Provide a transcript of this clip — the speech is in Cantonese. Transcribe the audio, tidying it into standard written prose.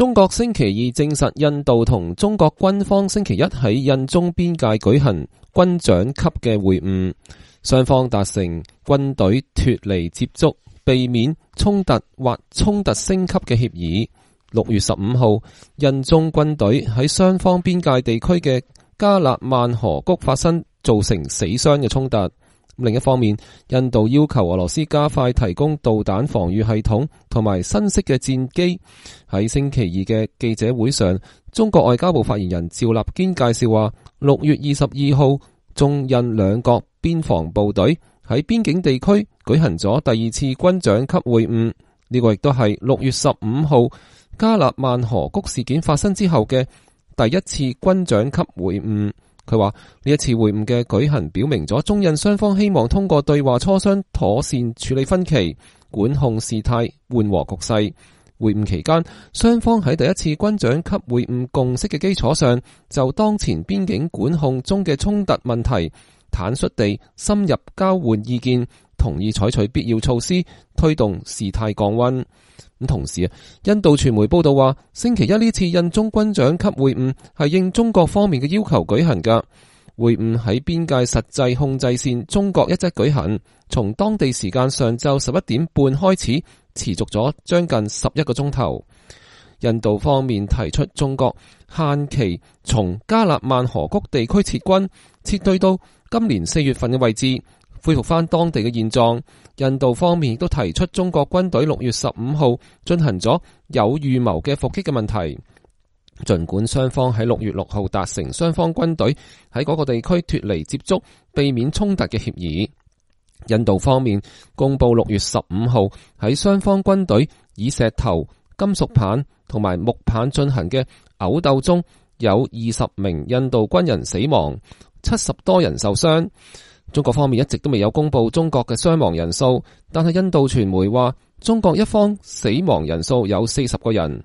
中國星期二證實，印度同中國軍方星期一喺印中邊界舉行軍長級嘅會晤，雙方達成軍隊脫離接觸、避免衝突或衝突升級嘅協議。6月15號，印中軍隊喺雙方邊界地區嘅加勒萬河谷發生造成死傷嘅衝突。另一方面，印度要求俄羅斯加快提供導彈防禦系統同埋新式嘅戰機。喺星期二嘅記者會上，中國外交部發言人趙立堅介紹話，6月22號，中印兩國邊防部隊喺邊境地區舉行咗第二次軍長級會晤。呢個亦都係6月15號加勒萬河谷事件發生之後嘅第一次軍長級會晤。佢話呢一次會晤嘅舉行表明咗中印雙方希望通過對話磋商妥善處理分歧，管控事態，緩和局勢。會晤期間，雙方喺第一次軍長級會晤共識嘅基礎上，就當前邊境管控中嘅衝突問題坦率地深入交換意見，同意採取必要措施，推動事態降溫。同時印度傳媒報道話，星期一呢次印中軍長級會晤係應中國方面嘅要求舉行㗎。會晤喺邊界實際控制線中國一側舉行，從當地時間上晝11點半開始，持續咗將近11個鐘頭。印度方面提出中國限期從加勒萬河谷地區撤軍，撤退到今年4月份嘅位置，恢復翻當地嘅現狀。印度方面亦都提出中國軍隊6月15號進行咗有預謀嘅伏擊嘅問題。儘管雙方喺6月6號達成雙方軍隊喺嗰個地區脫離接觸、避免衝突嘅協議，印度方面公布6月15號喺雙方軍隊以石頭、金屬棒同埋木棒進行嘅毆鬥中，有20名印度軍人死亡，70多人受傷。中國方面一直都未有公布中國嘅傷亡人數，但係印度傳媒話中國一方死亡人數有40個人。